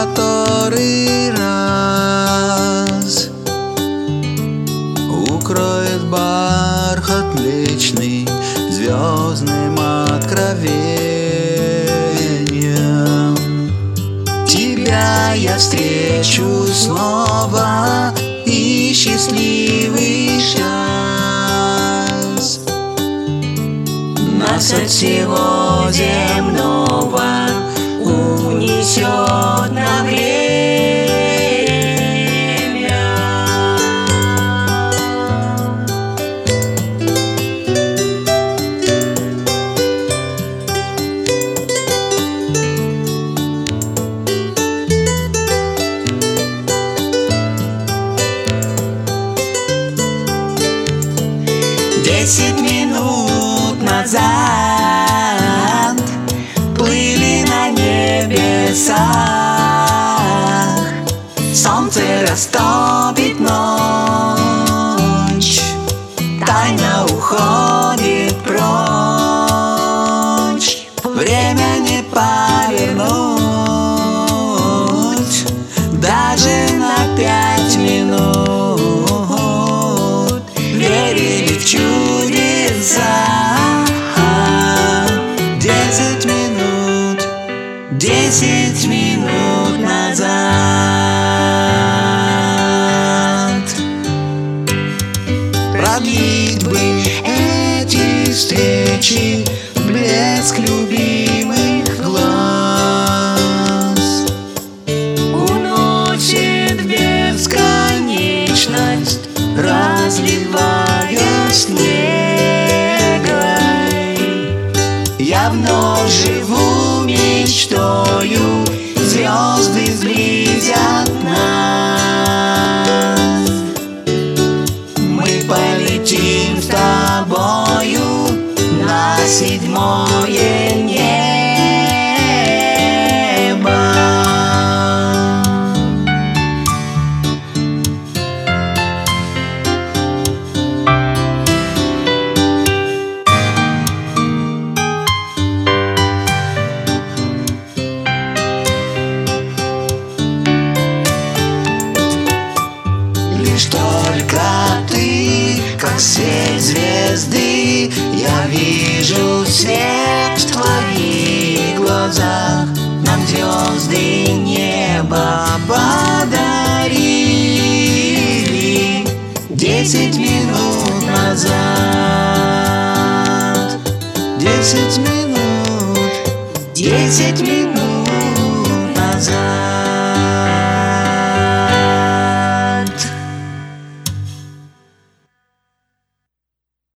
который раз укроет бархат млечный звездным откровением. Тебя я встречу снова, и счастливый час нас от всего земного унесет на время. 10 минут назад плыли на небесах, солнце растопит ночь, тайна уходит прочь. Время не повернуть даже на 5 минут. Верили в чудеса. 10 минут назад. Продлить бы эти встречи, блеск любимых глаз уносит в бесконечность, разливая снегой. Я вновь живу мечтою, звезды сблизят нас. Мы полетим с тобою на 7-е небо. Лишь только ты, как свет звезды, я вижу свет в твоих глазах. Нам звезды небо подарили 10 минут назад. 10 минут, 10 минут.